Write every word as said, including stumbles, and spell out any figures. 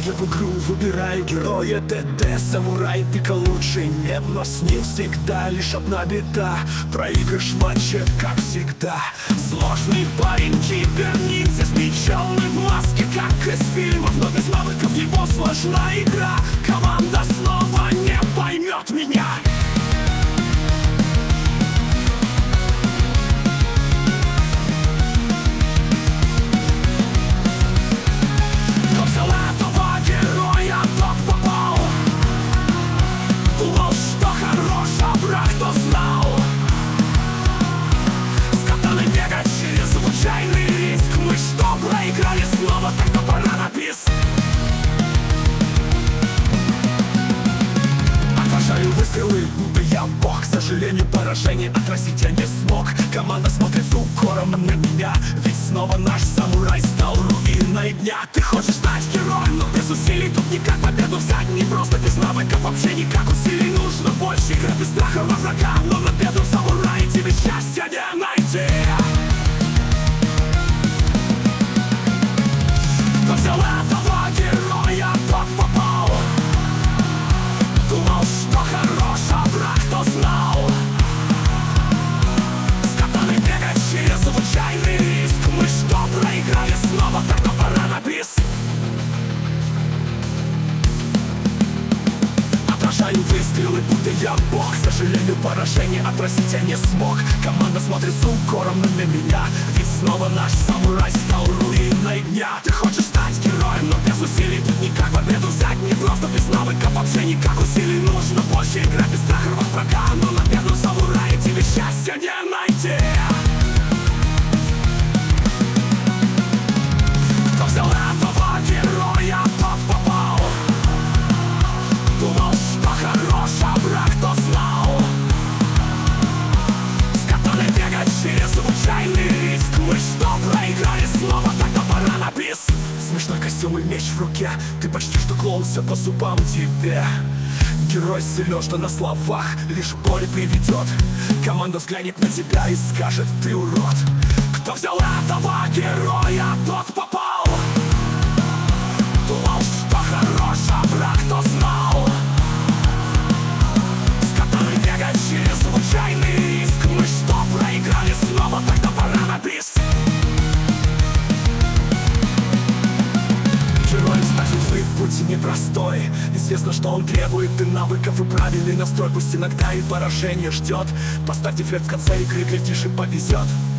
входя в игру, выбирай героя. ДД, самурай, пика лучший нет, но с ним всегда лишь одна беда: проигрыш в матче, как всегда. Сложный парень, киберниндзя с мечом и в маске, как из фильмов, но без навыков его сложная игра. Команда снова не поймет меня. Выстрелы, будто я бог. К сожалению, поражение отразить я не смог. Команда смотрит с укором на меня, ведь снова наш самурай стал руиной дня. Ты хочешь стать героем, но без усилий тут никак победу взять. Не просто без навыков, вообще никак усилий. Нужно больше игры, без страха во врага. Но на беду самурая тебе счастья не найти. Кто взял этого героя, тот попал. Думал, что хорош, а враг кто знал. С катаной бегать через случайный риск. Мы что, проиграли снова? Тогда пора на бис. Отражаю выстрелы, будто я бог. К сожалению, поражение отразить я не смог. Команда смотрит с укором на меня, ведь снова наш самурай стал руиной дня. Ты хочешь стать героем, но без усилий тут никак победу взять. Не просто без навыков, вообще никак усилий. Нужно больше играть без страха во врага. Но на бедном самурае тебе счастья не найти. Кто взял этого героя, тот попал. Думал, что хорош, а враг кто знал. С катаной бегать через случайный риск. Мы что, проиграли снова? Тогда пора на бис. Смешной костюм и меч в руке, ты почти что клоун, все по зубам тебе. Герой силен, что на словах лишь боли приведет. Команда взглянет на тебя и скажет: ты урод. Кто взял этого героя, тот попал. Думал, что хорош, а враг кто знал. С катаной бегать через случайный риск. Мы что, проиграли снова? Тогда пора на бис. Герой стажевый путь непростой. Известно, что он требует и навыков, и правильный настрой. Пусть иногда и поражение ждет. Поставь дефект в конце игры, глядишь, и повезет.